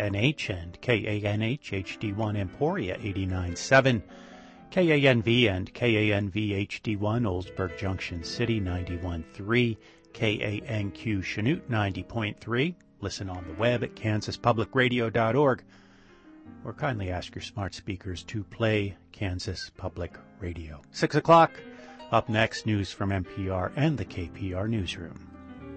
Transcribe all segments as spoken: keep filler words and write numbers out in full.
N H and K A N H H D one Emporia eighty-nine point seven, K A N V and K A N V H D one Oldsburg Junction City ninety-one point three, K A N Q Chanute ninety point three. Listen on the web at kansas public radio dot org, or kindly ask your smart speakers to play Kansas Public Radio. Six o'clock. Up next, news from N P R and the K P R Newsroom.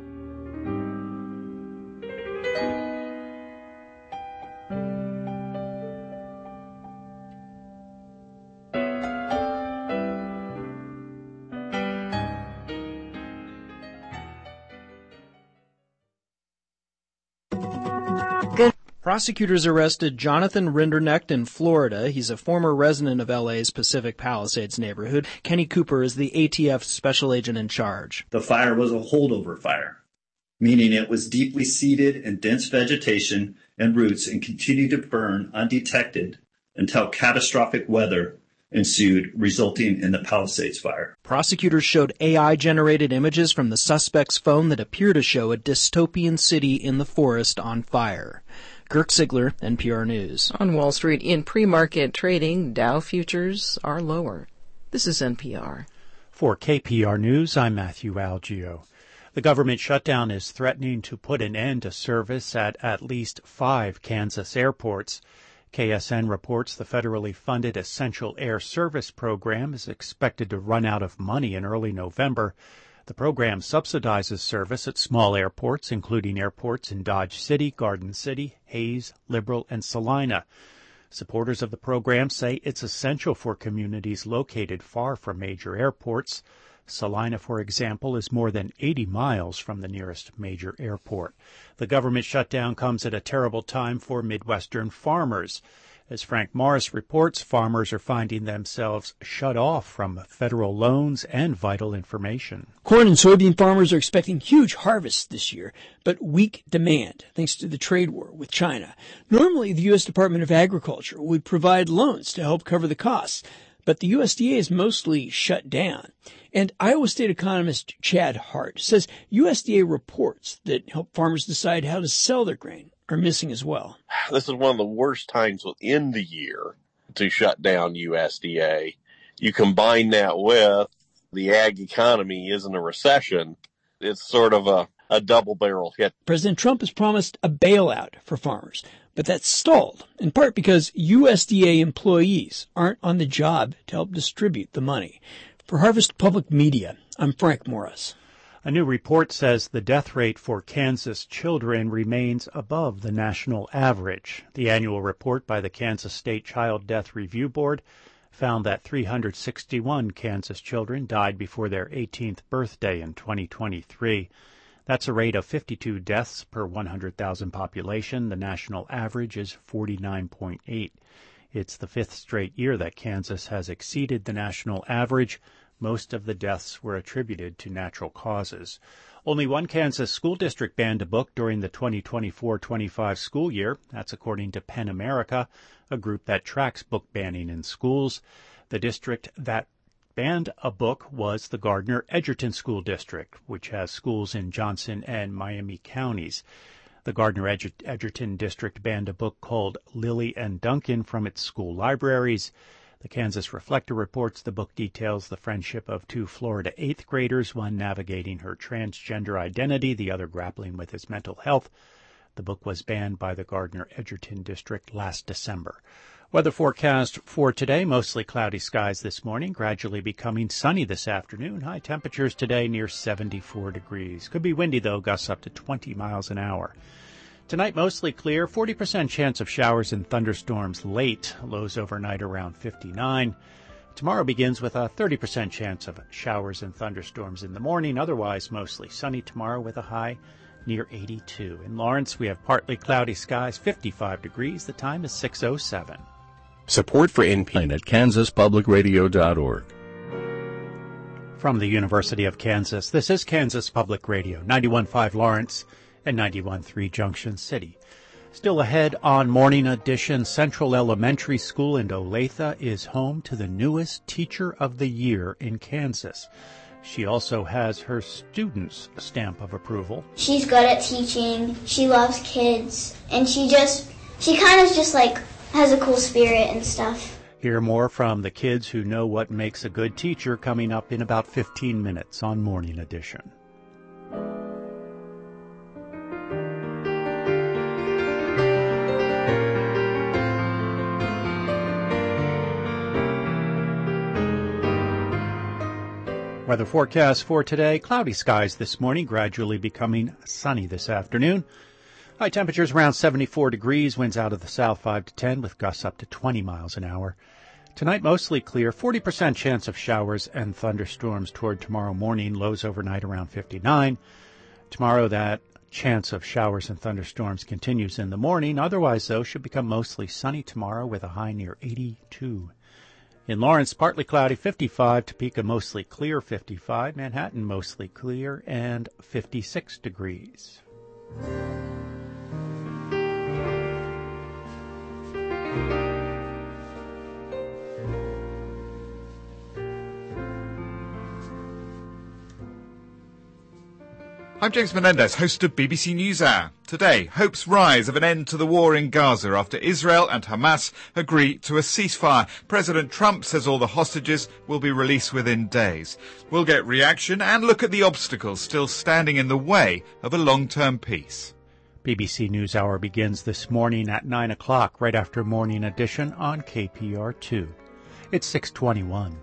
Prosecutors arrested Jonathan Rinderknecht in Florida. He's a former resident of L A's Pacific Palisades neighborhood. Kenny Cooper is the A T F special agent in charge. The fire was a holdover fire, meaning it was deeply seated in dense vegetation and roots and continued to burn undetected until catastrophic weather ensued, resulting in the Palisades fire. Prosecutors showed A I-generated images from the suspect's phone that appear to show a dystopian city in the forest on fire. Kirk Sigler, N P R News. On Wall Street, in pre-market trading, Dow futures are lower. This is N P R. For K P R News, I'm Matthew Algio. The government shutdown is threatening to put an end to service at at least five Kansas airports. K S N reports the federally funded Essential Air Service program is expected to run out of money in early November. The program subsidizes service at small airports, including airports in Dodge City, Garden City, Hayes, Liberal, and Salina. Supporters of the program say it's essential for communities located far from major airports. Salina, for example, is more than eighty miles from the nearest major airport. The government shutdown comes at a terrible time for Midwestern farmers. As Frank Morris reports, farmers are finding themselves shut off from federal loans and vital information. Corn and soybean farmers are expecting huge harvests this year, but weak demand thanks to the trade war with China. Normally, the U S Department of Agriculture would provide loans to help cover the costs, but the U S D A is mostly shut down. And Iowa State economist Chad Hart says U S D A reports that help farmers decide how to sell their grain are missing as well. This is one of the worst times within the year to shut down U S D A. You combine that with the ag economy is in a recession. It's sort of a, a double-barrel hit. President Trump has promised a bailout for farmers, but that's stalled, in part because U S D A employees aren't on the job to help distribute the money. For Harvest Public Media, I'm Frank Morris. A new report says the death rate for Kansas children remains above the national average. The annual report by the Kansas State Child Death Review Board found that three hundred sixty-one Kansas children died before their eighteenth birthday in twenty twenty-three. That's a rate of fifty-two deaths per one hundred thousand population. The national average is forty-nine point eight. It's the fifth straight year that Kansas has exceeded the national average. Most of the deaths were attributed to natural causes. Only one Kansas school district banned a book during the twenty twenty-four twenty-five school year. That's according to PEN America, a group that tracks book banning in schools. The district that banned a book was the Gardner-Edgerton School District, which has schools in Johnson and Miami counties. The Gardner-Edgerton district banned a book called Lily and Duncan from its school libraries. The Kansas Reflector reports the book details the friendship of two Florida eighth graders, one navigating her transgender identity, the other grappling with his mental health. The book was banned by the Gardner-Edgerton district last December. Weather forecast for today, mostly cloudy skies this morning, gradually becoming sunny this afternoon. High temperatures today near seventy-four degrees. Could be windy, though, gusts up to twenty miles an hour. Tonight, mostly clear, forty percent chance of showers and thunderstorms late, lows overnight around fifty-nine. Tomorrow begins with a thirty percent chance of showers and thunderstorms in the morning, otherwise mostly sunny tomorrow with a high near eighty-two. In Lawrence, we have partly cloudy skies, fifty-five degrees. The time is six oh seven. Support for N P R at kansas public radio dot org. From the University of Kansas, this is Kansas Public Radio, ninety-one point five Lawrence and ninety-one point three Junction City. Still ahead on Morning Edition, Central Elementary School in Olathe is home to the newest Teacher of the Year in Kansas. She also has her students' stamp of approval. She's good at teaching, she loves kids, and she just she kind of just like has a cool spirit and stuff. Hear more from the kids who know what makes a good teacher coming up in about fifteen minutes on Morning Edition. Weather forecast for today, cloudy skies this morning, gradually becoming sunny this afternoon. High temperatures around seventy-four degrees, winds out of the south five to ten with gusts up to twenty miles an hour. Tonight mostly clear, forty percent chance of showers and thunderstorms toward tomorrow morning, lows overnight around fifty-nine. Tomorrow that chance of showers and thunderstorms continues in the morning. Otherwise, though, should become mostly sunny tomorrow with a high near eighty-two. In Lawrence, partly cloudy, fifty-five. Topeka, mostly clear, fifty-five. Manhattan, mostly clear, and fifty-six degrees. I'm James Menendez, host of B B C NewsHour. Today, hopes rise of an end to the war in Gaza after Israel and Hamas agree to a ceasefire. President Trump says all the hostages will be released within days. We'll get reaction and look at the obstacles still standing in the way of a long-term peace. B B C NewsHour begins this morning at nine o'clock, right after Morning Edition on K P R two. It's six twenty-one.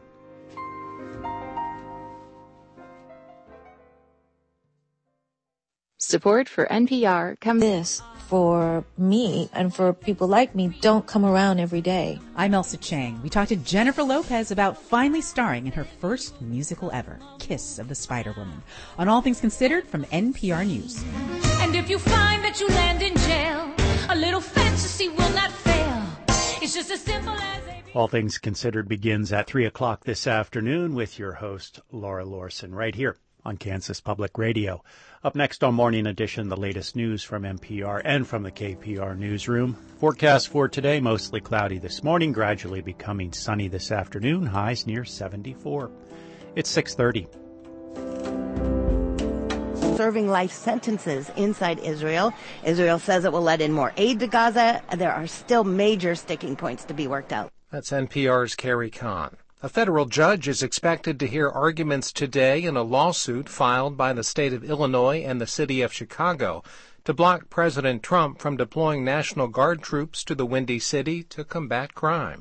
Support for N P R comes. This, for me and for people like me, don't come around every day. I'm Elsa Chang. We talked to Jennifer Lopez about finally starring in her first musical ever, Kiss of the Spider-Woman, on All Things Considered from N P R News. And if you find that you land in jail, a little fantasy will not fail. It's just as simple as a... All Things Considered begins at three o'clock this afternoon with your host, Laura Lorson, right here on Kansas Public Radio. Up next on Morning Edition, the latest news from N P R and from the K P R newsroom. Forecast for today, mostly cloudy this morning, gradually becoming sunny this afternoon, highs near seventy-four. It's six thirty. Serving life sentences inside Israel. Israel says it will let in more aid to Gaza. There are still major sticking points to be worked out. That's N P R's Carrie Kahn. A federal judge is expected to hear arguments today in a lawsuit filed by the state of Illinois and the city of Chicago to block President Trump from deploying National Guard troops to the Windy City to combat crime.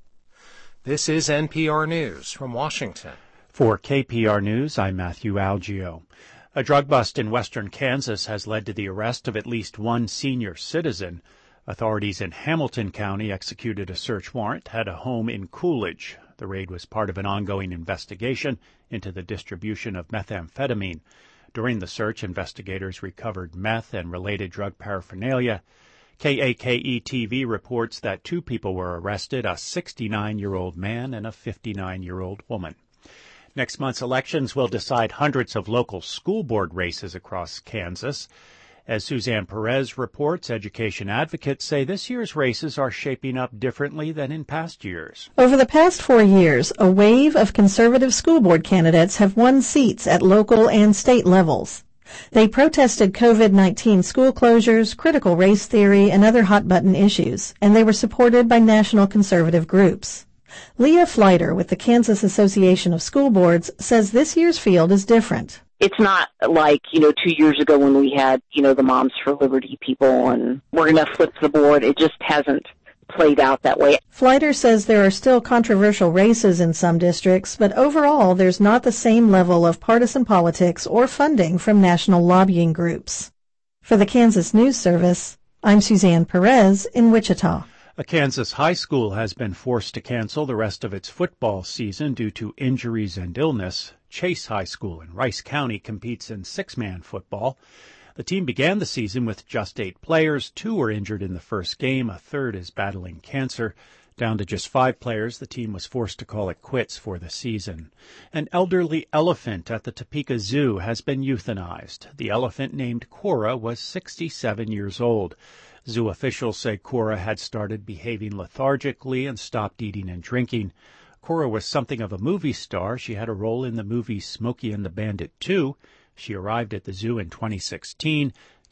This is N P R News from Washington. For K P R News, I'm Matthew Algio. A drug bust in western Kansas has led to the arrest of at least one senior citizen. Authorities in Hamilton County executed a search warrant at a home in Coolidge. The raid was part of an ongoing investigation into the distribution of methamphetamine. During the search, investigators recovered meth and related drug paraphernalia. K A K E T V reports that two people were arrested, a sixty-nine-year-old man and a fifty-nine-year-old woman. Next month's elections will decide hundreds of local school board races across Kansas. As Suzanne Perez reports, education advocates say this year's races are shaping up differently than in past years. Over the past four years, a wave of conservative school board candidates have won seats at local and state levels. They protested COVID nineteen school closures, critical race theory, and other hot-button issues, and they were supported by national conservative groups. Leah Fleiter with the Kansas Association of School Boards says this year's field is different. It's not like, you know, two years ago when we had, you know, the Moms for Liberty people and we're going to flip the board. It just hasn't played out that way. Fleiter says there are still controversial races in some districts, but overall there's not the same level of partisan politics or funding from national lobbying groups. For the Kansas News Service, I'm Suzanne Perez in Wichita. A Kansas high school has been forced to cancel the rest of its football season due to injuries and illness. Chase High School in Rice County competes in six-man football. The team began the season with just eight players. Two were injured in the first game. A third is battling cancer. Down to just five players, the team was forced to call it quits for the season. An elderly elephant at the Topeka Zoo has been euthanized. The elephant, named Cora, was sixty-seven years old. Zoo officials say Cora had started behaving lethargically and stopped eating and drinking. Cora was something of a movie star. She had a role in the movie Smokey and the Bandit two. She arrived at the zoo in twenty sixteen,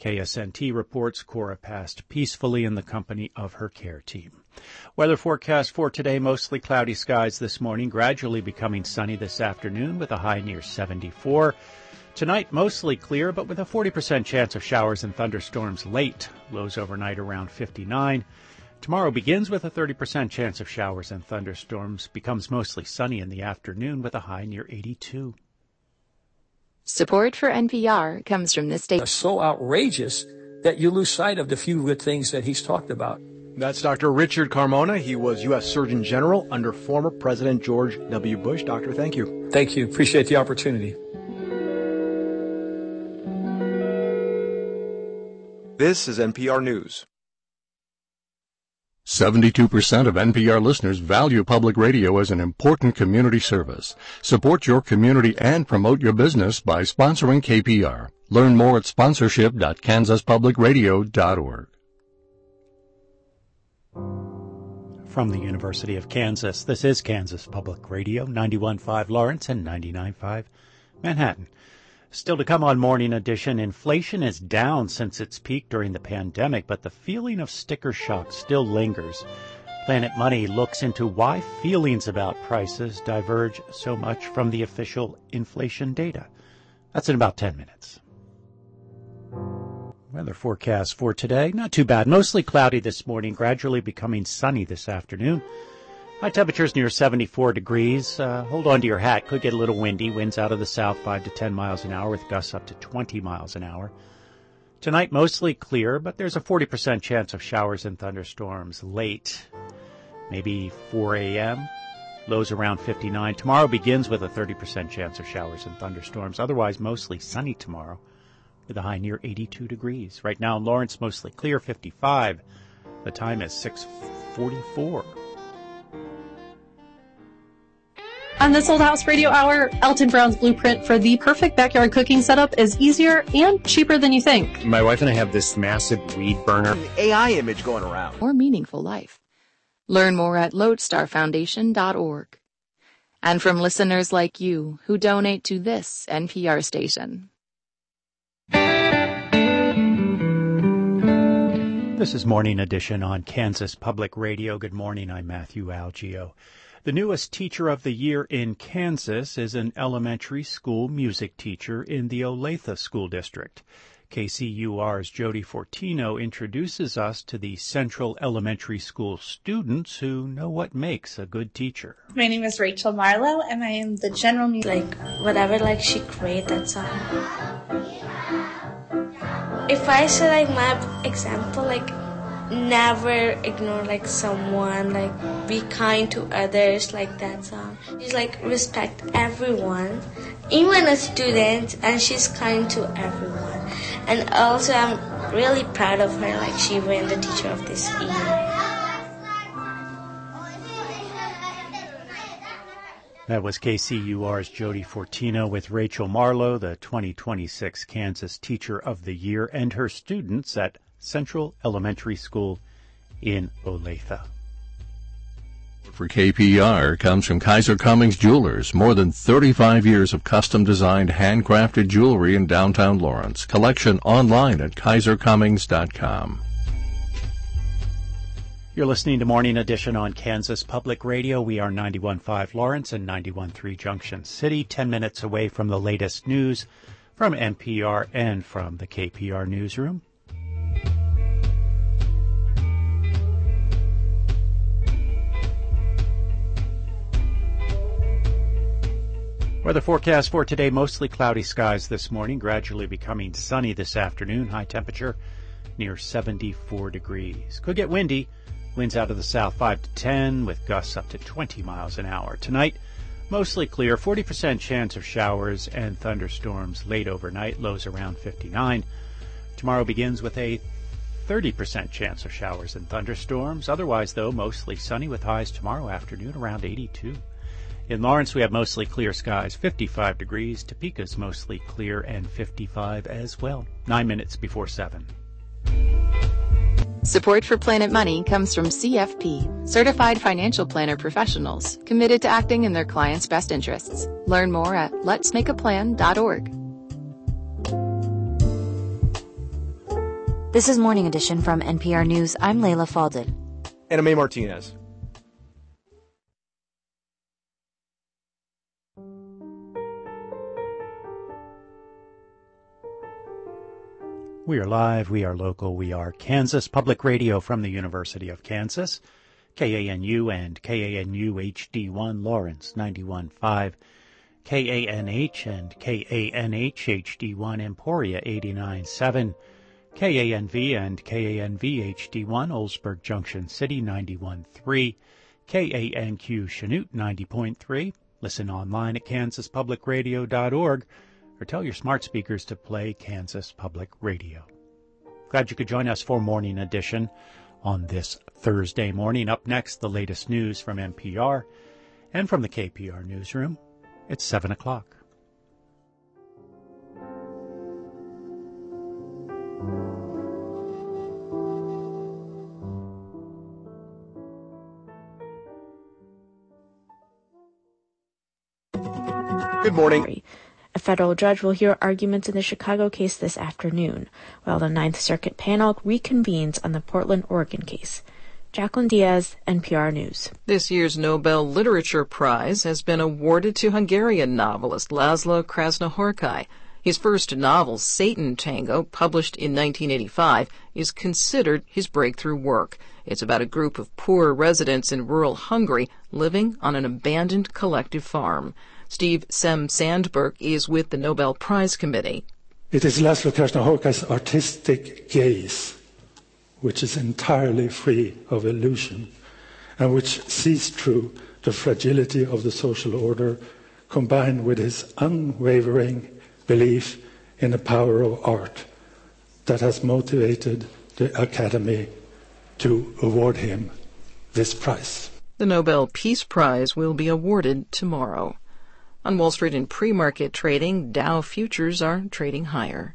K S N T reports Cora passed peacefully in the company of her care team. Weather forecast for today, mostly cloudy skies this morning, gradually becoming sunny this afternoon with a high near seventy-four. Tonight, mostly clear, but with a forty percent chance of showers and thunderstorms late. Lows overnight around fifty-nine. Tomorrow begins with a thirty percent chance of showers and thunderstorms, becomes mostly sunny in the afternoon with a high near eighty-two. Support for N P R comes from this state. So outrageous that you lose sight of the few good things that he's talked about. That's Doctor Richard Carmona. He was U S Surgeon General under former President George W. Bush. Doctor, thank you. Thank you. Appreciate the opportunity. This is N P R News. seventy-two percent of N P R listeners value public radio as an important community service. Support your community and promote your business by sponsoring K P R. Learn more at sponsorship dot kansas public radio dot org. From the University of Kansas, this is Kansas Public Radio, ninety-one point five Lawrence and ninety-nine point five Manhattan. Still to come on Morning Edition, inflation is down since its peak during the pandemic, but the feeling of sticker shock still lingers. Planet Money looks into why feelings about prices diverge so much from the official inflation data. That's in about ten minutes. Weather forecast for today, not too bad. Mostly cloudy this morning, gradually becoming sunny this afternoon. High temperatures near seventy-four degrees. Uh, hold on to your hat. Could get a little windy. Winds out of the south five to ten miles an hour with gusts up to twenty miles an hour. Tonight, mostly clear, but there's a forty percent chance of showers and thunderstorms late, maybe four a.m. Lows around fifty-nine. Tomorrow begins with a thirty percent chance of showers and thunderstorms. Otherwise, mostly sunny tomorrow with a high near eighty-two degrees. Right now in Lawrence, mostly clear, fifty-five. The time is six forty-four. On this Old House Radio Hour, Elton Brown's blueprint for the perfect backyard cooking setup is easier and cheaper than you think. My wife and I have this massive weed burner. A I image going around. More meaningful life. Learn more at lodestar foundation dot org. And from listeners like you who donate to this N P R station. This is Morning Edition on Kansas Public Radio. Good morning, I'm Matthew Algeo. The newest teacher of the year in Kansas is an elementary school music teacher in the Olathe School District. K C U R's Jody Fortino introduces us to the Central Elementary School students who know what makes a good teacher. My name is Rachel Marlowe, and I am the general music. Like, whatever, like, she created that song. If I say, like, my example, like, never ignore, like, someone, like, be kind to others, like that song. She's, like, respect everyone, even a student, and she's kind to everyone. And also, I'm really proud of her, like, she won the Teacher of this year. That was K C U R's Jody Fortino with Rachel Marlowe, the twenty twenty-six Kansas Teacher of the Year, and her students at Central Elementary School in Olathe. For K P R comes from Kaiser Cummings Jewelers. More than thirty-five years of custom-designed, handcrafted jewelry in downtown Lawrence. Collection online at kaiser cummings dot com. You're listening to Morning Edition on Kansas Public Radio. We are ninety-one point five Lawrence and ninety-one point three Junction City, ten minutes away from the latest news from N P R and from the K P R newsroom. Weather forecast for today, mostly cloudy skies this morning, gradually becoming sunny this afternoon. High temperature near seventy-four degrees. Could get windy. Winds out of the south five to ten with gusts up to twenty miles an hour. Tonight, mostly clear, forty percent chance of showers and thunderstorms late overnight, lows around fifty-nine. Tomorrow begins with a thirty percent chance of showers and thunderstorms. Otherwise, though, mostly sunny with highs tomorrow afternoon around eighty-two. In Lawrence, we have mostly clear skies, fifty-five degrees. Topeka's mostly clear and fifty-five as well. Nine minutes before seven. Support for Planet Money comes from C F P, Certified Financial Planner Professionals, committed to acting in their clients' best interests. Learn more at lets make a plan dot org. This is Morning Edition from N P R News. I'm Layla Faldin. And I'm A. Martinez. We are live, we are local, we are Kansas Public Radio from the University of Kansas, K A N U and K A N U H D one Lawrence ninety-one point five, K A N H and K A N H H D one Emporia eighty-nine point seven, K A N V and K A N V H D one Oldsburg Junction City ninety-one point three, K A N Q Chanute ninety point three. Listen online at kansas public radio dot org or tell your smart speakers to play Kansas Public Radio. Glad you could join us for Morning Edition on this Thursday morning. Up next, the latest news from N P R and from the K P R Newsroom. It's seven o'clock. Good morning. A federal judge will hear arguments in the Chicago case this afternoon, while the Ninth Circuit panel reconvenes on the Portland, Oregon case. Jacqueline Diaz, N P R News. This year's Nobel Literature Prize has been awarded to Hungarian novelist Laszlo Krasznahorkai. His first novel, Satan Tango, published in nineteen eighty-five, is considered his breakthrough work. It's about a group of poor residents in rural Hungary living on an abandoned collective farm. Steve Sem Sandberg is with the Nobel Prize Committee. It is Laszlo Krasznahorkai's artistic gaze, which is entirely free of illusion, and which sees through the fragility of the social order, combined with his unwavering belief in the power of art, that has motivated the Academy to award him this prize. The Nobel Peace Prize will be awarded tomorrow. On Wall Street in pre-market trading, Dow futures are trading higher.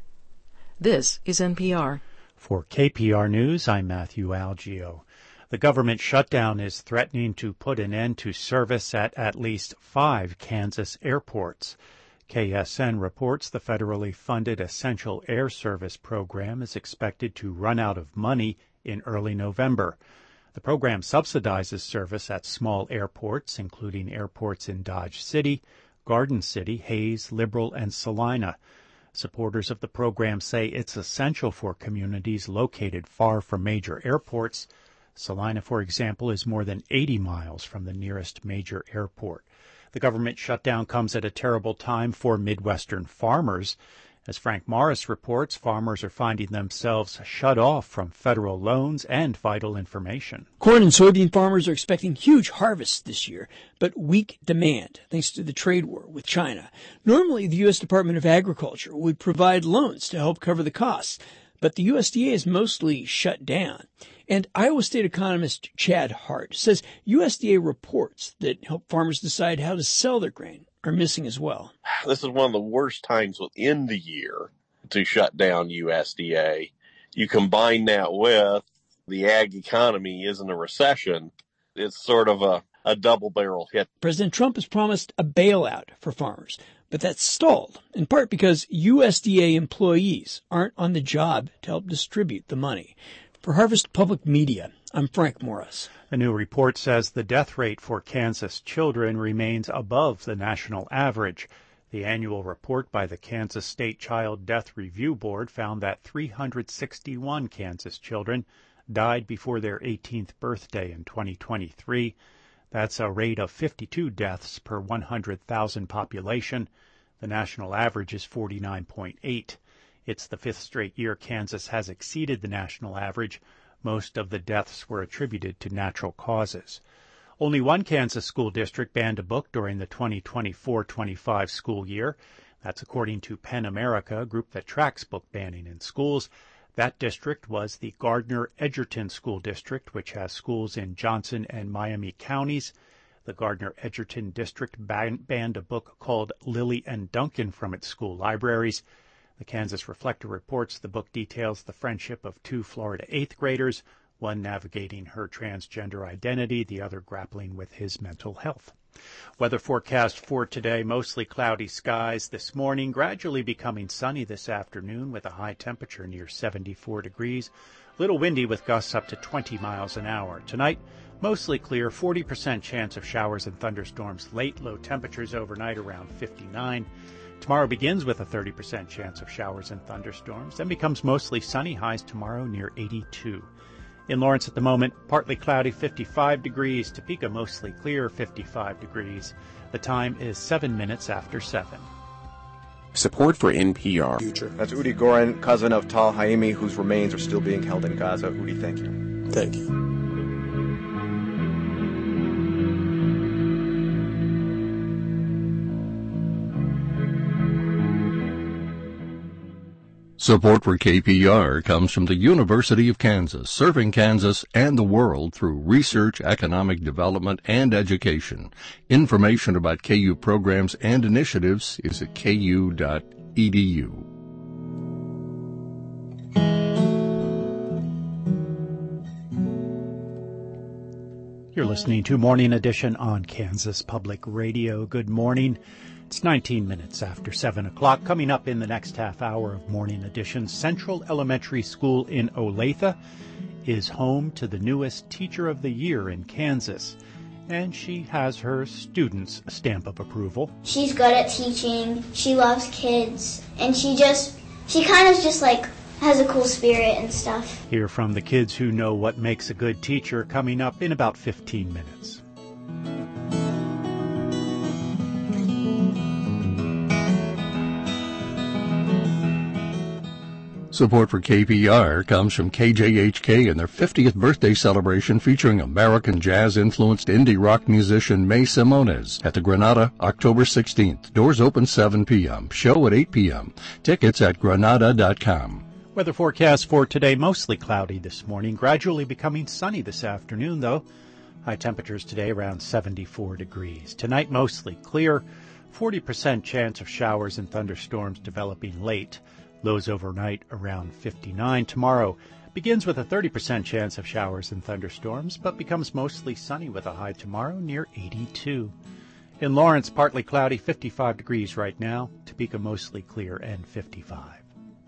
This is N P R. For K P R News, I'm Matthew Algio. The government shutdown is threatening to put an end to service at at least five Kansas airports. K S N reports the federally funded Essential Air Service program is expected to run out of money in early November. The program subsidizes service at small airports, including airports in Dodge City, Garden City, Hayes, Liberal, and Salina. Supporters of the program say it's essential for communities located far from major airports. Salina, for example, is more than eighty miles from the nearest major airport. The government shutdown comes at a terrible time for Midwestern farmers. As Frank Morris reports, farmers are finding themselves shut off from federal loans and vital information. Corn and soybean farmers are expecting huge harvests this year, but weak demand thanks to the trade war with China. Normally, the U S Department of Agriculture would provide loans to help cover the costs, but the U S D A is mostly shut down. And Iowa State economist Chad Hart says U S D A reports that help farmers decide how to sell their grain are missing as well. This is one of the worst times within the year to shut down U S D A. You combine that with the ag economy is in a recession. It's sort of a, a double barrel hit. President Trump has promised a bailout for farmers, but that's stalled, in part because U S D A employees aren't on the job to help distribute the money. For Harvest Public Media, I'm Frank Morris. A new report says the death rate for Kansas children remains above the national average. The annual report by the Kansas State Child Death Review Board found that three hundred sixty-one Kansas children died before their eighteenth birthday in twenty twenty-three. That's a rate of fifty-two deaths per one hundred thousand population. The national average is forty-nine point eight. It's the fifth straight year Kansas has exceeded the national average. Most of the deaths were attributed to natural causes. Only one Kansas school district banned a book during the twenty twenty-four twenty-five school year. That's according to PEN America, a group that tracks book banning in schools. That district was the Gardner-Edgerton School District, which has schools in Johnson and Miami counties. The Gardner-Edgerton District ban- banned a book called Lily and Duncan from its school libraries. The Kansas Reflector reports the book details the friendship of two Florida eighth graders, one navigating her transgender identity, the other grappling with his mental health. Weather forecast for today, mostly cloudy skies this morning, gradually becoming sunny this afternoon with a high temperature near seventy-four degrees. Little windy with gusts up to twenty miles an hour. Tonight, mostly clear, forty percent chance of showers and thunderstorms late, low temperatures overnight around fifty-nine. Tomorrow begins with a thirty percent chance of showers and thunderstorms, then becomes mostly sunny, highs tomorrow near eighty-two. In Lawrence at the moment, partly cloudy, fifty-five degrees. Topeka mostly clear, fifty-five degrees. The time is seven minutes after seven. Support for N P R. That's Udi Goren, cousin of Tal Haimi, whose remains are still being held in Gaza. Udi, thank you. Thank you. Support for K P R comes from the University of Kansas, serving Kansas and the world through research, economic development, and education. Information about K U programs and initiatives is at k u dot e d u. You're listening to Morning Edition on Kansas Public Radio. Good morning. It's nineteen minutes after seven o'clock. Coming up in the next half hour of Morning Edition, Central Elementary School in Olathe is home to the newest Teacher of the Year in Kansas, and she has her students' stamp of approval. She's good at teaching, she loves kids, and she just, she kind of just like has a cool spirit and stuff. Hear from the kids who know what makes a good teacher coming up in about fifteen minutes. Support for K P R comes from K J H K and their fiftieth birthday celebration featuring American jazz-influenced indie rock musician May Simones at the Granada, October sixteenth. Doors open seven p.m. Show at eight p.m. Tickets at granada dot com. Weather forecast for today, mostly cloudy this morning, gradually becoming sunny this afternoon, though. High temperatures today around seventy-four degrees. Tonight, mostly clear, forty percent chance of showers and thunderstorms developing late. Lows overnight around fifty-nine. Tomorrow begins with a thirty percent chance of showers and thunderstorms, but becomes mostly sunny with a high tomorrow near eighty-two. In Lawrence, partly cloudy, fifty-five degrees right now. Topeka mostly clear and fifty-five.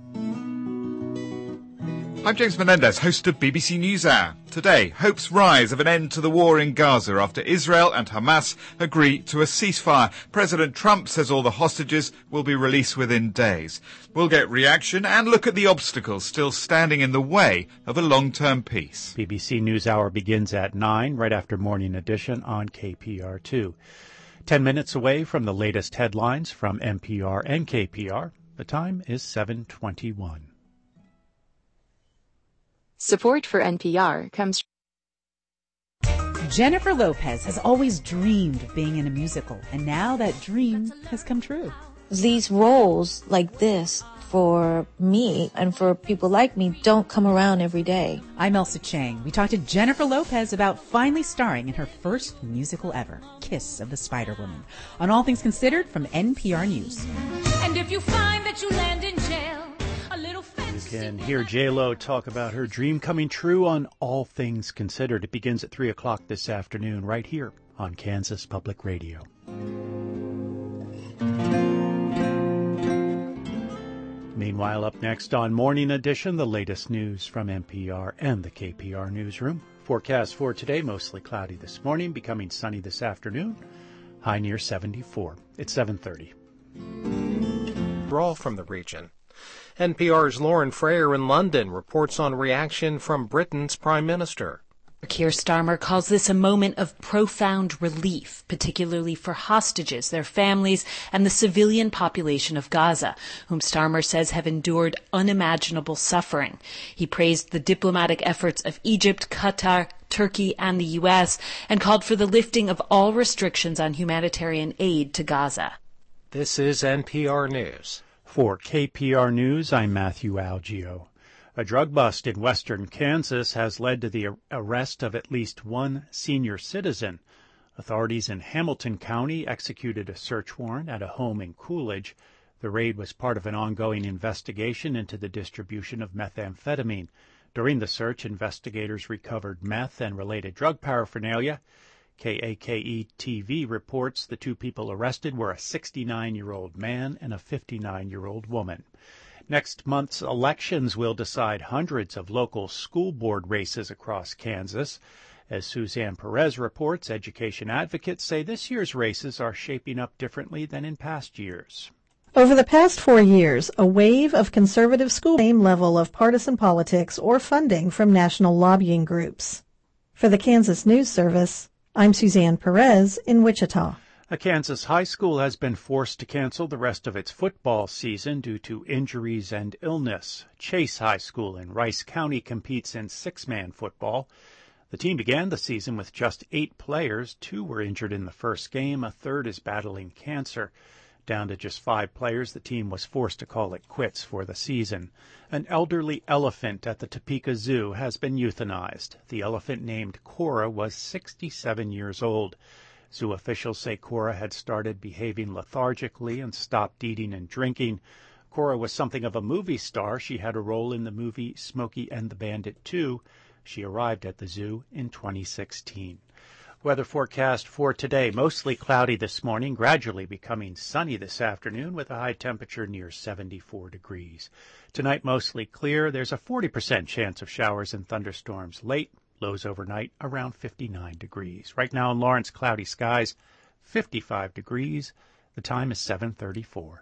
I'm James Menendez, host of B B C NewsHour. Today, hopes rise of an end to the war in Gaza after Israel and Hamas agree to a ceasefire. President Trump says all the hostages will be released within days. We'll get reaction and look at the obstacles still standing in the way of a long-term peace. B B C NewsHour begins at nine, right after Morning Edition on K P R two. Ten minutes away from the latest headlines from N P R and K P R. The time is seven twenty-one. Support for N P R comes from Jennifer Lopez has always dreamed of being in a musical, and now that dream has come true. These roles like this for me and for people like me don't come around every day. I'm Elsa Chang. We talked to Jennifer Lopez about finally starring in her first musical ever, Kiss of the Spider Woman, on All Things Considered from N P R News. And if you find that you land in jail, a little fantasy. You can hear J-Lo talk about her dream coming true on All Things Considered. It begins at three o'clock this afternoon right here on Kansas Public Radio. Meanwhile, up next on Morning Edition, the latest news from N P R and the K P R Newsroom. Forecast for today, mostly cloudy this morning, becoming sunny this afternoon, high near seventy-four. It's seven thirty. Raw from the region. N P R's Lauren Freyer in London reports on reaction from Britain's Prime Minister. Keir Starmer calls this a moment of profound relief, particularly for hostages, their families, and the civilian population of Gaza, whom Starmer says have endured unimaginable suffering. He praised the diplomatic efforts of Egypt, Qatar, Turkey, and the U S, and called for the lifting of all restrictions on humanitarian aid to Gaza. This is N P R News. For K P R News, I'm Matthew Algio. A drug bust in western Kansas has led to the arrest of at least one senior citizen. Authorities in Hamilton County executed a search warrant at a home in Coolidge. The raid was part of an ongoing investigation into the distribution of methamphetamine. During the search, investigators recovered meth and related drug paraphernalia. K A K E T V reports the two people arrested were a sixty-nine-year-old man and a fifty-nine-year-old woman. Next month's elections will decide hundreds of local school board races across Kansas. As Suzanne Perez reports, education advocates say this year's races are shaping up differently than in past years. Over the past four years, a wave of conservative school same level of partisan politics or funding from national lobbying groups. For the Kansas News Service, I'm Suzanne Perez in Wichita. A Kansas high school has been forced to cancel the rest of its football season due to injuries and illness. Chase High School in Rice County competes in six-man football. The team began the season with just eight players. Two were injured in the first game. A third is battling cancer. Down to just five players, the team was forced to call it quits for the season. An elderly elephant at the Topeka Zoo has been euthanized. The elephant named Cora was sixty-seven years old. Zoo officials say Cora had started behaving lethargically and stopped eating and drinking. Cora was something of a movie star. She had a role in the movie Smokey and the Bandit two. She arrived at the zoo in twenty sixteen. Weather forecast for today, mostly cloudy this morning, gradually becoming sunny this afternoon with a high temperature near seventy-four degrees. Tonight, mostly clear. There's a forty percent chance of showers and thunderstorms late. Lows overnight around fifty-nine degrees. Right now in Lawrence, cloudy skies, fifty-five degrees. The time is seven thirty-four.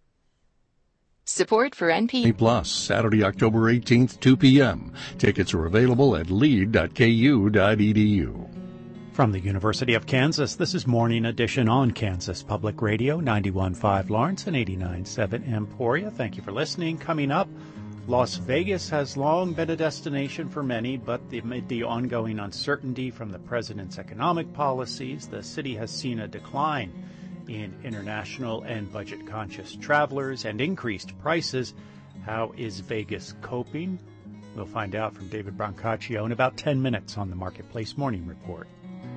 Support for N P R Plus, Saturday, October eighteenth, two p.m. Tickets are available at lead dot k u dot e d u. From the University of Kansas, this is Morning Edition on Kansas Public Radio, ninety-one point five Lawrence and eighty-nine point seven Emporia. Thank you for listening. Coming up, Las Vegas has long been a destination for many, but amid the ongoing uncertainty from the president's economic policies, the city has seen a decline in international and budget-conscious travelers and increased prices. How is Vegas coping? We'll find out from David Brancaccio in about ten minutes on the Marketplace Morning Report.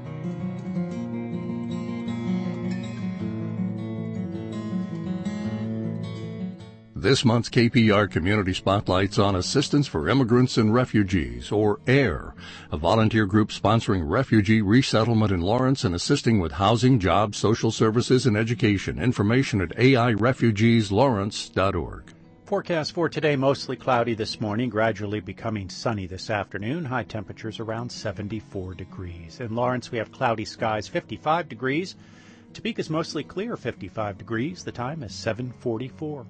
This month's K P R Community Spotlight's on Assistance for Immigrants and Refugees, or AIR, a volunteer group sponsoring refugee resettlement in Lawrence and assisting with housing, jobs, social services, and education. Information at a i refugees lawrence dot org. Forecast for today, mostly cloudy this morning, gradually becoming sunny this afternoon. High temperatures around seventy-four degrees. In Lawrence, we have cloudy skies, fifty-five degrees. Topeka's mostly clear, fifty-five degrees. The time is seven forty-four.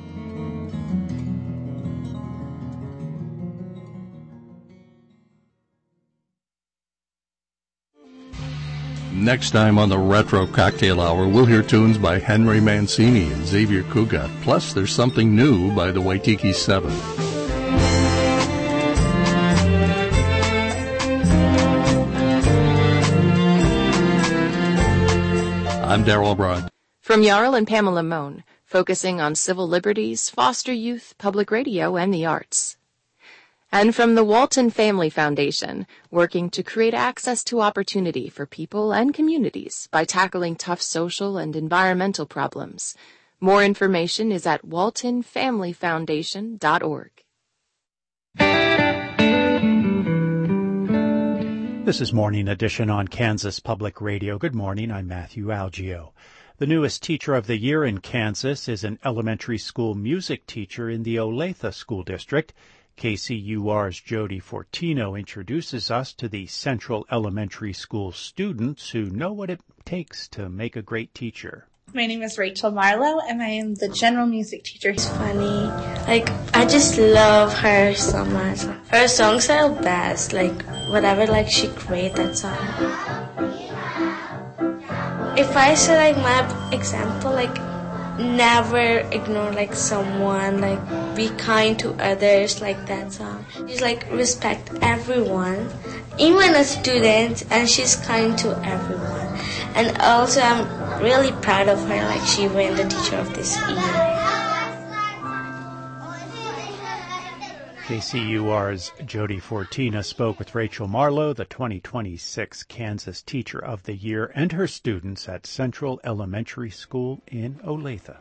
Next time on the Retro Cocktail Hour, we'll hear tunes by Henry Mancini and Xavier Cugat. Plus, there's something new by the Waitiki Seven. I'm Darrell Broad. From Jarl and Pamela Mohn, focusing on civil liberties, foster youth, public radio, and the arts. And from the Walton Family Foundation, working to create access to opportunity for people and communities by tackling tough social and environmental problems. More information is at walton family foundation dot org. This is Morning Edition on Kansas Public Radio. Good morning, I'm Matthew Algio. The newest teacher of the year in Kansas is an elementary school music teacher in the Olathe School District. K C U R's Jody Fortino introduces us to the Central Elementary School students who know what it takes to make a great teacher. My name is Rachel Marlowe, and I am the general music teacher. She's funny. Like, I just love her so much. Her songs are the best. Like, whatever, like, she created that song. If I say, like, my example, like, never ignore, like, someone, like, be kind to others, like that song. She's, like, respect everyone, even a student, and she's kind to everyone. And also, I'm really proud of her, like, she won the Teacher of this year. K C U R's Jody Fortina spoke with Rachel Marlowe, the twenty twenty-six Kansas Teacher of the Year, and her students at Central Elementary School in Olathe.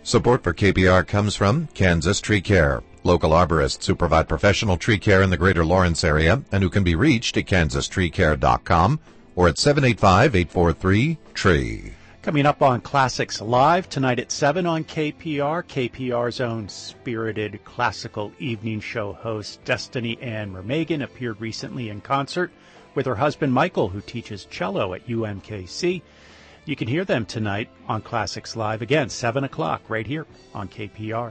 Support for K P R comes from Kansas Tree Care, local arborists who provide professional tree care in the greater Lawrence area and who can be reached at kansas tree care dot com or at seven eight five, eight four three, T R E E. Coming up on Classics Live tonight at seven on K P R, K P R's own spirited classical evening show host Destiny Ann Remagan appeared recently in concert with her husband Michael, who teaches cello at U M K C. You can hear them tonight on Classics Live, again, seven o'clock, right here on K P R.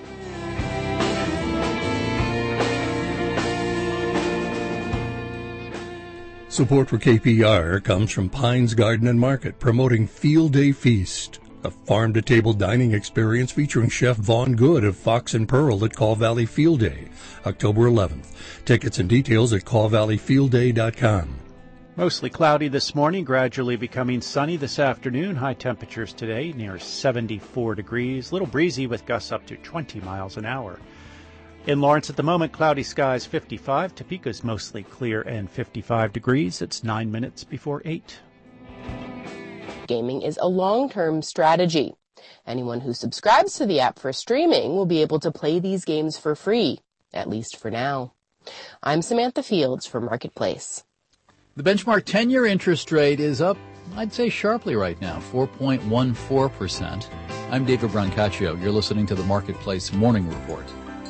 Support for K P R comes from Pines Garden and Market, promoting Field Day Feast, a farm-to-table dining experience featuring Chef Vaughn Good of Fox and Pearl at Call Valley Field Day, October eleventh. Tickets and details at call valley field day dot com. Mostly cloudy this morning, gradually becoming sunny this afternoon. High temperatures today near seventy-four degrees. Little breezy with gusts up to twenty miles an hour. In Lawrence at the moment, cloudy skies fifty-five. Topeka's mostly clear and fifty-five degrees. It's nine minutes before eight. Gaming is a long-term strategy. Anyone who subscribes to the app for streaming will be able to play these games for free, at least for now. I'm Samantha Fields for Marketplace. The benchmark ten-year interest rate is up, I'd say sharply right now, four point one four percent. I'm David Brancaccio. You're listening to the Marketplace Morning Report.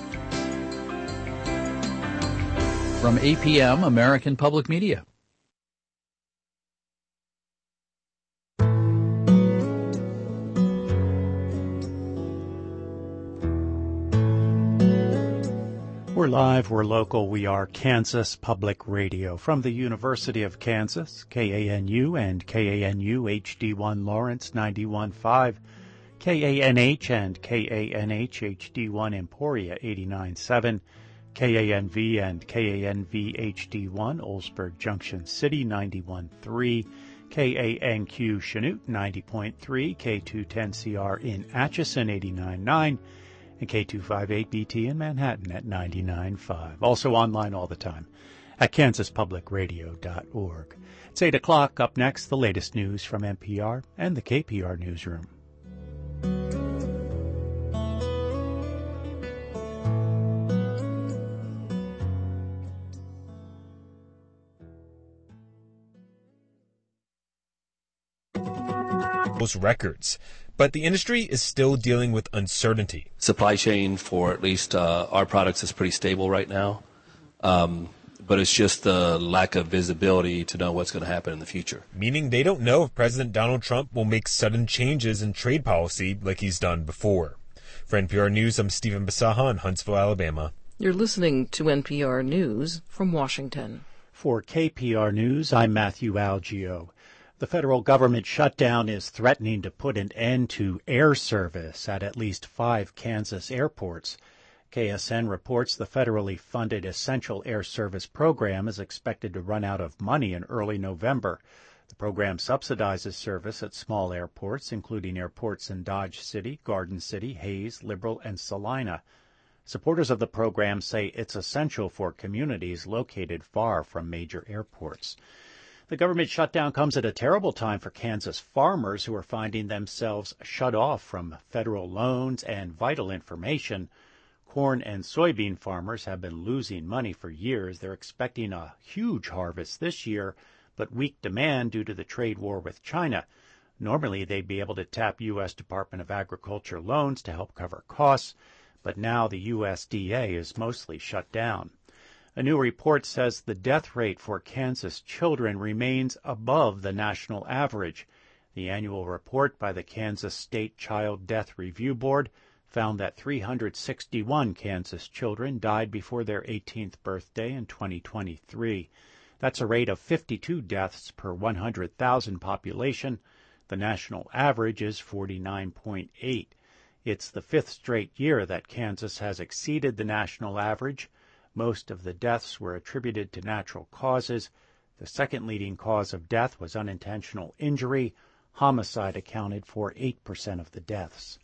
From A P M, American Public Media. We're live, we're local, we are Kansas Public Radio. From the University of Kansas, K A N U and K A N U H D one Lawrence ninety-one point five, K A N H and K A N H H D one Emporia eighty-nine point seven, K A N V and K A N V H D one Oldsburg Junction City ninety-one point three, K A N Q Chanute ninety point three, K two ten C R in Atchison eighty-nine point nine, and K two fifty-eight B T in Manhattan at ninety-nine point five. Also online all the time at kansas public radio dot org. It's eight o'clock. Up next, the latest news from N P R and the K P R Newsroom. Records, but the industry is still dealing with uncertainty. Supply chain for at least uh, our products is pretty stable right now, um, but it's just the lack of visibility to know what's going to happen in the future. Meaning they don't know if President Donald Trump will make sudden changes in trade policy like he's done before. For N P R News, I'm Stephen Basaha in Huntsville, Alabama. You're listening to N P R News from Washington. For K P R News, I'm Matthew Algio. The federal government shutdown is threatening to put an end to air service at at least five Kansas airports. K S N reports the federally funded Essential Air Service program is expected to run out of money in early November. The program subsidizes service at small airports, including airports in Dodge City, Garden City, Hayes, Liberal, and Salina. Supporters of the program say it's essential for communities located far from major airports. The government shutdown comes at a terrible time for Kansas farmers who are finding themselves shut off from federal loans and vital information. Corn and soybean farmers have been losing money for years. They're expecting a huge harvest this year, but weak demand due to the trade war with China. Normally, they'd be able to tap U S Department of Agriculture loans to help cover costs, but now the U S D A is mostly shut down. A new report says the death rate for Kansas children remains above the national average. The annual report by the Kansas State Child Death Review Board found that three hundred sixty-one Kansas children died before their eighteenth birthday in twenty twenty-three. That's a rate of fifty-two deaths per one hundred thousand population. The national average is forty-nine point eight. It's the fifth straight year that Kansas has exceeded the national average. Most of the deaths were attributed to natural causes. The second leading cause of death was unintentional injury. Homicide accounted for eight percent of the deaths.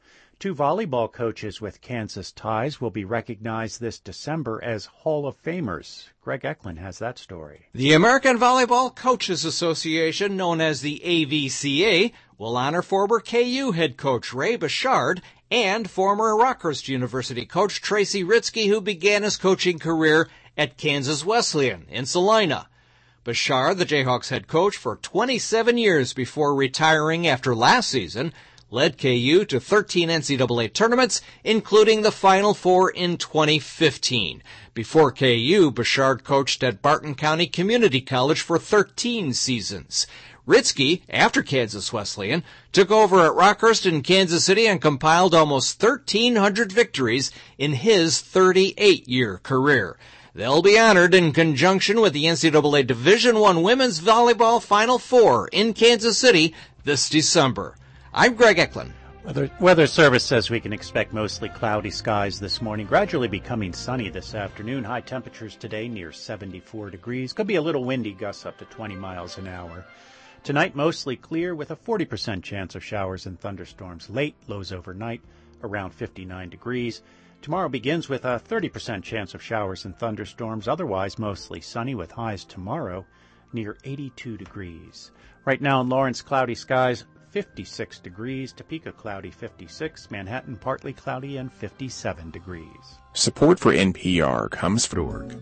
Two volleyball coaches with Kansas ties will be recognized this December as Hall of Famers. Greg Eklund has that story. The American Volleyball Coaches Association, known as the A V C A, will honor former K U head coach Ray Bouchard and former Rockhurst University coach Tracy Ritzke, who began his coaching career at Kansas Wesleyan in Salina. Bouchard, the Jayhawks head coach for twenty-seven years before retiring after last season, led K U to thirteen N C double A tournaments, including the Final Four in twenty fifteen. Before K U, Bouchard coached at Barton County Community College for thirteen seasons. Ritzke, after Kansas Wesleyan, took over at Rockhurst in Kansas City and compiled almost thirteen hundred victories in his thirty-eight-year career. They'll be honored in conjunction with the N C double A Division I Women's Volleyball Final Four in Kansas City this December. I'm Greg Eklund. Weather, weather Service says we can expect mostly cloudy skies this morning, gradually becoming sunny this afternoon. High temperatures today near seventy-four degrees. Could be a little windy, gusts up to twenty miles an hour. Tonight, mostly clear with a forty percent chance of showers and thunderstorms late, lows overnight around fifty-nine degrees. Tomorrow begins with a thirty percent chance of showers and thunderstorms, otherwise mostly sunny with highs tomorrow near eighty-two degrees. Right now in Lawrence, cloudy skies, fifty-six degrees, Topeka cloudy fifty-six, Manhattan partly cloudy and fifty-seven degrees. Support for N P R comes from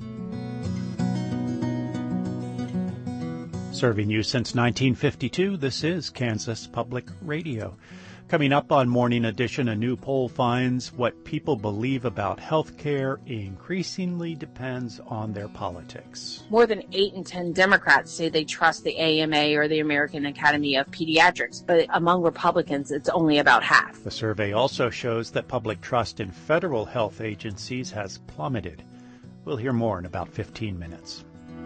Serving you since nineteen fifty-two, this is Kansas Public Radio. Coming up on Morning Edition, a new poll finds what people believe about health care increasingly depends on their politics. More than eight in ten Democrats say they trust the A M A or the American Academy of Pediatrics, but among Republicans, it's only about half. The survey also shows that public trust in federal health agencies has plummeted. We'll hear more in about fifteen minutes.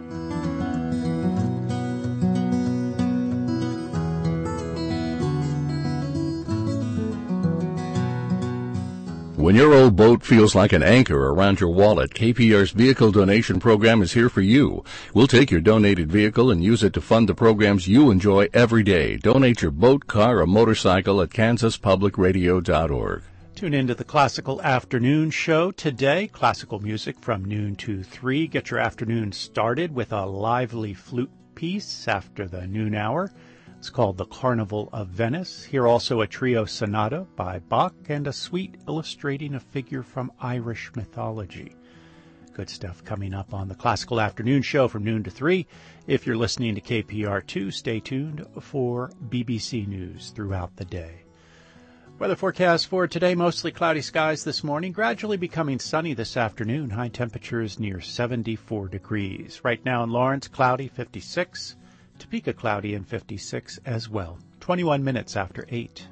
When your old boat feels like an anchor around your wallet, K P R's vehicle donation program is here for you. We'll take your donated vehicle and use it to fund the programs you enjoy every day. Donate your boat, car, or motorcycle at kansas public radio dot org. Tune into the Classical Afternoon Show today. Classical music from noon to three. Get your afternoon started with a lively flute piece after the noon hour. It's called The Carnival of Venice. Hear also a trio sonata by Bach and a suite illustrating a figure from Irish mythology. Good stuff coming up on the Classical Afternoon Show from noon to three. If you're listening to K P R two, stay tuned for B B C News throughout the day. Weather forecast for today, mostly cloudy skies this morning, gradually becoming sunny this afternoon. High temperatures near seventy-four degrees. Right now in Lawrence, cloudy, fifty-six. Topeka cloudy and fifty-six as well. twenty-one minutes after eight.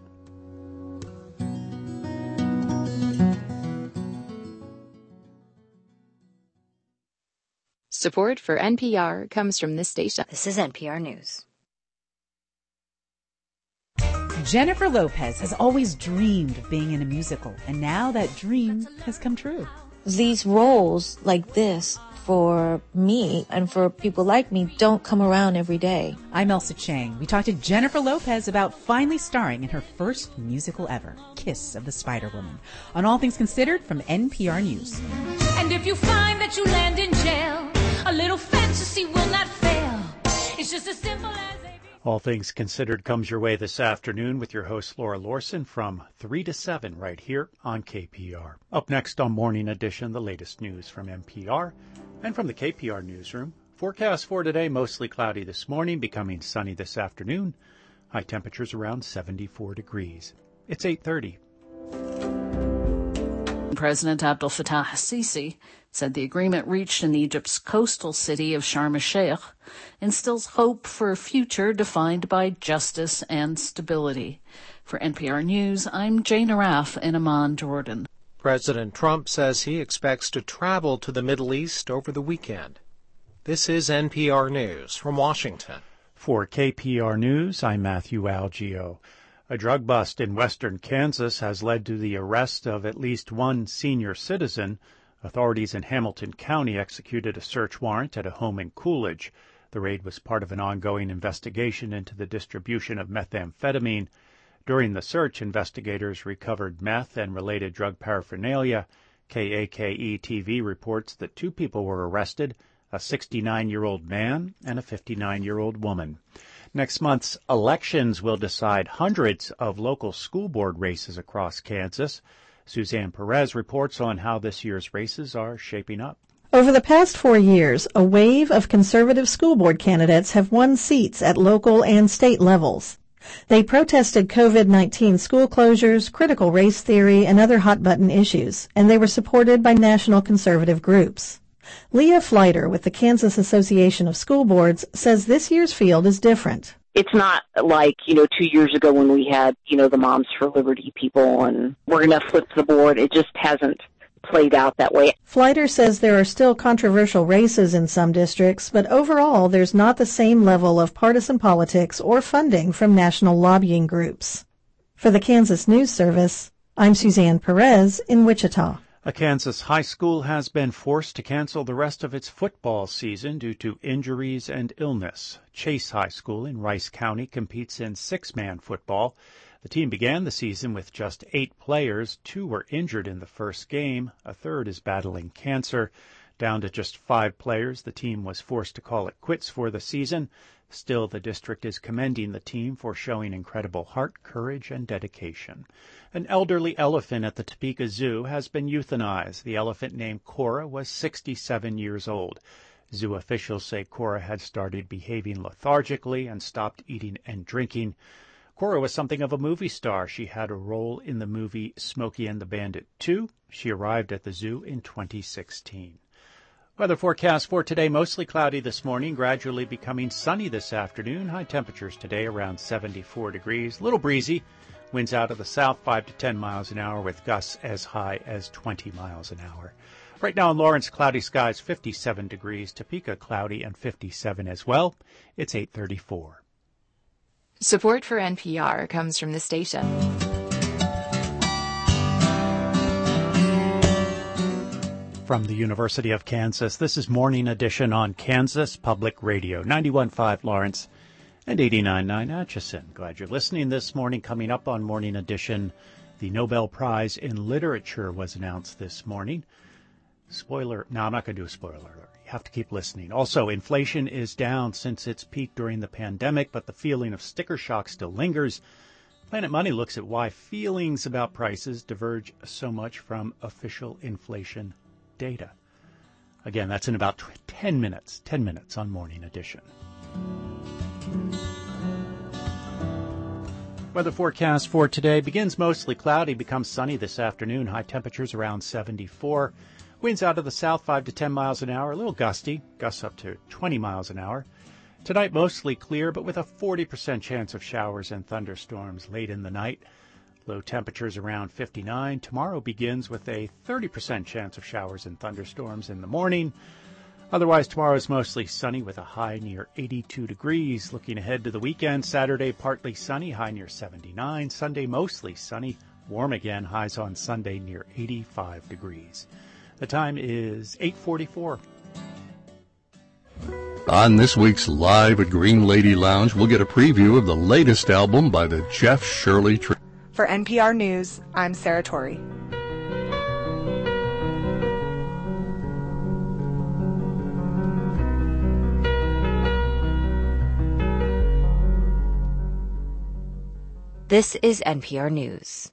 Support for N P R comes from this station. This is N P R News. Jennifer Lopez has always dreamed of being in a musical, and now that dream has come true. These roles like this, for me and for people like me, don't come around every day. I'm Elsa Chang. We talked to Jennifer Lopez about finally starring in her first musical ever, Kiss of the Spider Woman, on All Things Considered from N P R News. And if you find that you land in jail, a little fantasy will not fail. It's just as simple as a... All Things Considered comes your way this afternoon with your host Laura Lorson from three to seven right here on K P R. Up next on Morning Edition, the latest news from N P R and from the K P R newsroom. Forecast for today, mostly cloudy this morning, becoming sunny this afternoon. High temperatures around seventy-four degrees. It's eight thirty. President Abdel Fattah al-Sisi said the agreement reached in Egypt's coastal city of Sharm el-Sheikh instills hope for a future defined by justice and stability. For N P R News, I'm Jane Araf in Amman, Jordan. President Trump says he expects to travel to the Middle East over the weekend. This is N P R News from Washington. For K P R News, I'm Matthew Algio. A drug bust in western Kansas has led to the arrest of at least one senior citizen. Authorities in Hamilton County executed a search warrant at a home in Coolidge. The raid was part of an ongoing investigation into the distribution of methamphetamine. During the search, investigators recovered meth and related drug paraphernalia. K A K E T V reports that two people were arrested, a sixty-nine-year-old man and a fifty-nine-year-old woman. Next month's elections will decide hundreds of local school board races across Kansas. Suzanne Perez reports on how this year's races are shaping up. Over the past four years, a wave of conservative school board candidates have won seats at local and state levels. They protested COVID nineteen school closures, critical race theory, and other hot-button issues, and they were supported by national conservative groups. Leah Fleiter with the Kansas Association of School Boards says this year's field is different. It's not like, you know, two years ago when we had, you know, the Moms for Liberty people and we're going to flip the board. It just hasn't played out that way. Fleiter says there are still controversial races in some districts, but overall there's not the same level of partisan politics or funding from national lobbying groups. For the Kansas News Service, I'm Suzanne Perez in Wichita. A Kansas high school has been forced to cancel the rest of its football season due to injuries and illness. Chase High School in Rice County competes in six-man football. The team began the season with just eight players. Two were injured in the first game. A third is battling cancer. Down to just five players, the team was forced to call it quits for the season. Still, the district is commending the team for showing incredible heart, courage, and dedication. An elderly elephant at the Topeka Zoo has been euthanized. The elephant named Cora was sixty-seven years old. Zoo officials say Cora had started behaving lethargically and stopped eating and drinking. Cora was something of a movie star. She had a role in the movie Smokey and the Bandit two. She arrived at the zoo in twenty sixteen. Weather forecast for today, mostly cloudy this morning, gradually becoming sunny this afternoon. High temperatures today around seventy-four degrees, little breezy. Winds out of the south five to ten miles an hour with gusts as high as twenty miles an hour. Right now in Lawrence, cloudy skies, fifty-seven degrees. Topeka, cloudy and fifty-seven as well. It's eight thirty-four. Support for N P R comes from the station. From the University of Kansas, this is Morning Edition on Kansas Public Radio, ninety-one point five Lawrence and eighty-nine point nine Atchison. Glad you're listening this morning. Coming up on Morning Edition, the Nobel Prize in Literature was announced this morning. Spoiler, no, I'm not going to do a spoiler alert. You have to keep listening. Also, inflation is down since its peak during the pandemic, but the feeling of sticker shock still lingers. Planet Money looks at why feelings about prices diverge so much from official inflation data. Again, that's in about ten minutes, ten minutes on Morning Edition. Weather forecast for today begins mostly cloudy, becomes sunny this afternoon. High temperatures around seventy-four. Winds out of the south five to ten miles an hour, a little gusty, gusts up to twenty miles an hour. Tonight mostly clear, but with a forty percent chance of showers and thunderstorms late in the night. Low temperatures around fifty-nine. Tomorrow begins with a thirty percent chance of showers and thunderstorms in the morning. Otherwise, tomorrow is mostly sunny with a high near eighty-two degrees. Looking ahead to the weekend, Saturday partly sunny, high near seventy-nine. Sunday mostly sunny, warm again, highs on Sunday near eighty-five degrees. The time is eight forty-four. On this week's Live at Green Lady Lounge, we'll get a preview of the latest album by the Jeff Shirley Trio. For N P R News, I'm Sarah Torrey. This is N P R News.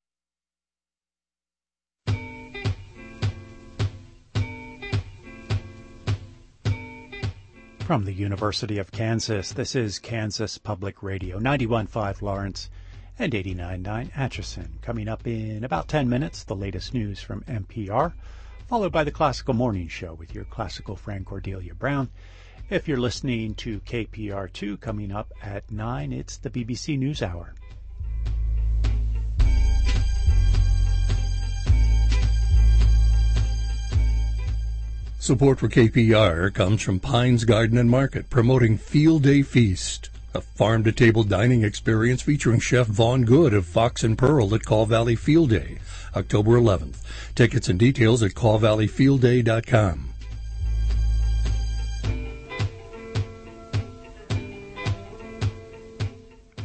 From the University of Kansas, this is Kansas Public Radio, ninety-one point five Lawrence and eighty-nine point nine Atchison. Coming up in about ten minutes, the latest news from N P R, followed by the Classical Morning Show with your classical friend Cordelia Brown. If you're listening to K P R two, coming up at nine, it's the B B C NewsHour. Support for K P R comes from Pines Garden and Market, promoting Field Day Feast, a farm-to-table dining experience featuring Chef Vaughn Good of Fox and Pearl at Call Valley Field Day, October eleventh. Tickets and details at call valley field day dot com.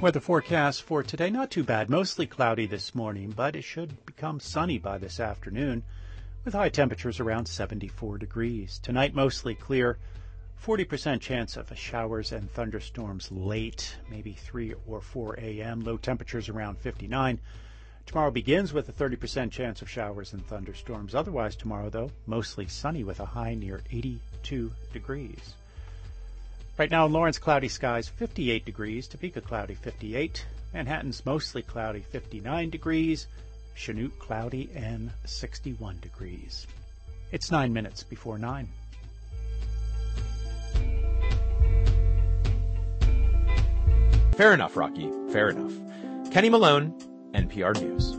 Weather forecast for today, not too bad. Mostly cloudy this morning, but it should become sunny by this afternoon with high temperatures around seventy-four degrees. Tonight, mostly clear. forty percent chance of showers and thunderstorms late, maybe three or four a.m. Low temperatures around fifty-nine. Tomorrow begins with a thirty percent chance of showers and thunderstorms. Otherwise tomorrow, though, mostly sunny with a high near eighty-two degrees. Right now in Lawrence, cloudy skies, fifty-eight degrees. Topeka, cloudy, fifty-eight. Manhattan's mostly cloudy, fifty-nine degrees. Chanute, cloudy, and sixty-one degrees. It's nine minutes before nine. Fair enough, Rocky. Fair enough. Kenny Malone, N P R News.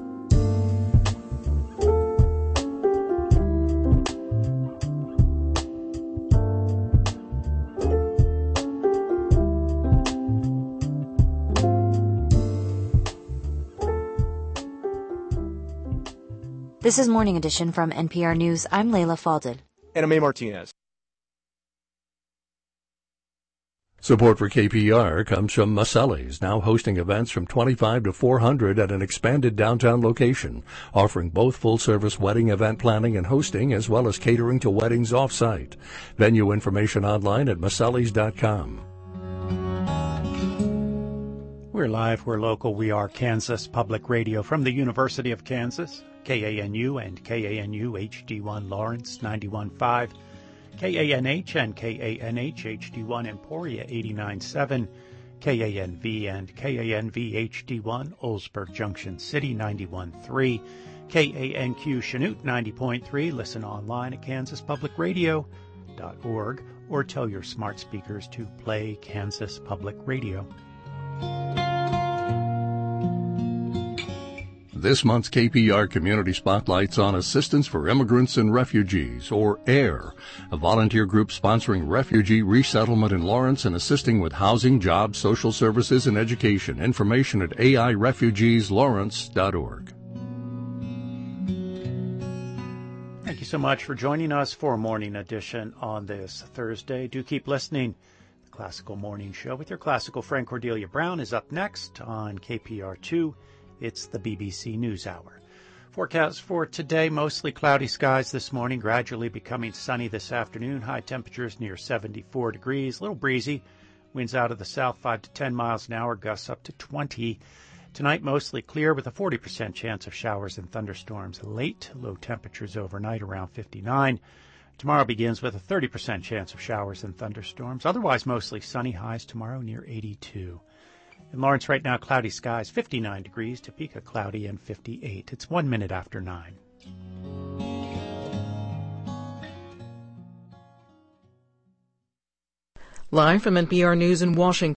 This is Morning Edition from N P R News. I'm Layla Falded. And I'm A. Martinez. Support for K P R comes from Maselli's, now hosting events from twenty-five to four hundred at an expanded downtown location, offering both full-service wedding event planning and hosting, as well as catering to weddings off-site. Venue information online at masellis dot com. We're live, we're local, we are Kansas Public Radio from the University of Kansas, K A N U and K A N U H D one Lawrence ninety-one point five. K A N H and K A N H H D one Emporia eighty-nine point seven, K A N V and K A N V H D one Oldsburg Junction City ninety-one point three, K A N Q Chanute ninety point three. Listen online at kansas public radio dot org or tell your smart speakers to play Kansas Public Radio. This month's K P R Community Spotlight's on Assistance for Immigrants and Refugees, or AIR, a volunteer group sponsoring refugee resettlement in Lawrence and assisting with housing, jobs, social services, and education. Information at a i refugees lawrence dot org. Thank you so much for joining us for Morning Edition on this Thursday. Do keep listening. The Classical Morning Show with your classical friend Cordelia Brown is up next on K P R two. It's the B B C NewsHour. Forecast for today, mostly cloudy skies this morning, gradually becoming sunny this afternoon. High temperatures near seventy-four degrees, a little breezy. Winds out of the south five to ten miles an hour, gusts up to twenty. Tonight, mostly clear with a forty percent chance of showers and thunderstorms late. Low temperatures overnight around fifty-nine. Tomorrow begins with a thirty percent chance of showers and thunderstorms. Otherwise, mostly sunny, highs tomorrow near eighty-two. In Lawrence right now, cloudy skies, fifty-nine degrees. Topeka, cloudy and fifty-eight. It's one minute after nine. Live from N P R News in Washington.